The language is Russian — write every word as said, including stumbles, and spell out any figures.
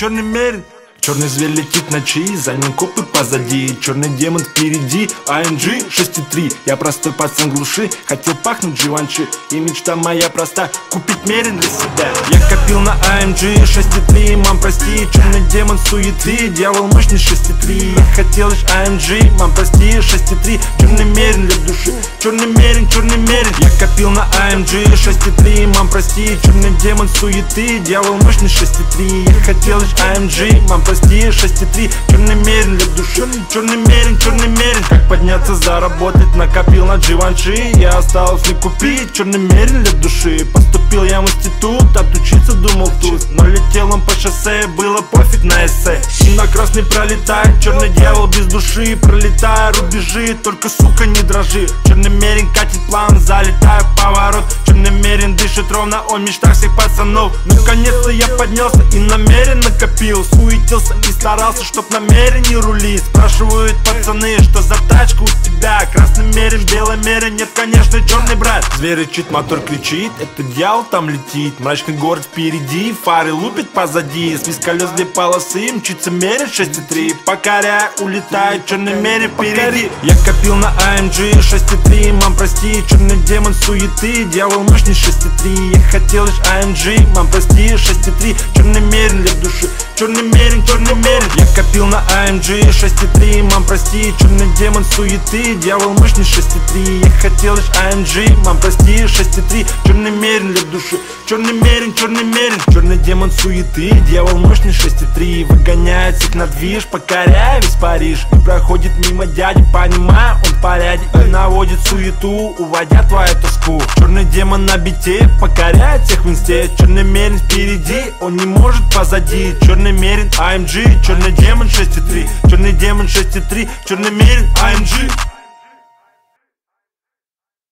черный мерин. Черный зверь летит в ночи, за ним копы позади. Черный демон впереди, а эм джи шесть и три. Я простой пацан глуши, хотел пахнуть Givenchy. И мечта моя проста, купить мерин для себя. Я копил на а эм джи шесть и три, мам прости. Черный демон суеты, дьявол мощный шесть и три. Я хотел лишь а эм джи, мам прости, шесть и три. Черный мерин для души, черный мерин, черный мерин. Я копил на а эм джи шесть и три, мам прости. Черный демон суеты, дьявол мощный шесть и три. Я хотел лишь а эм джи, мам прости. шесть и три, черный мерин для души, черный мерин, черный мерин. Как подняться, заработать, накопил на Givenchy. Я осталось не купить, черный мерин для души. Поступил я в институт, отучиться думал тут. Но летел он по шоссе, было пофиг на эссе. И на красный пролетает, черный дьявол без души. Пролетая рубежи, только сука не дрожи. Черный мерин катит план, залетая в поворот. Черный мерин дышит ровно, он в мечтах всех пацанов. Наконец-то я поднялся и намеренно копил. Суетился и старался, чтоб намерение рулить. Спрашивают пацаны, что за тачка у тебя? Красный мерин, белый мерин, нет, конечно, черный брат. Зверь рычит, мотор кричит, это дьявол там летит. Мрачный город впереди, фары лупит позади. Свист колес две полосы, мчится мерин шесть и три. Покоряя, улетает, черный мерин впереди. Я копил на а эм джи шесть и три, мам прости. Черный демон суеты, дьявол мощный шесть и три. Я хотел лишь а эм джи, мам прости, шесть и три. Черный мерин для души, черный мерин, черный мерин. Я копил на а эм джи шесть и три, мам прости. Черный демон суеты, дьявол мощный шесть и три. Я хотел лишь а эм джи, мам прости, шесть и три. Черный мерин для души, черный мерин, черный мерин. Черный демон суеты, дьявол мощный шесть и три. Выгоняет всех на движ, покоряя весь Париж. И проходит мимо дяди, понимая, он в порядке. И наводит суету, уводя твою тоску. Черный демон на бите, покоряет всех в инсте. Черный мерин впереди, он не может позади. Черный мерин, а эм джи, черный демон шесть и три. Черный демон шесть и три, черный мерин, а эм джи.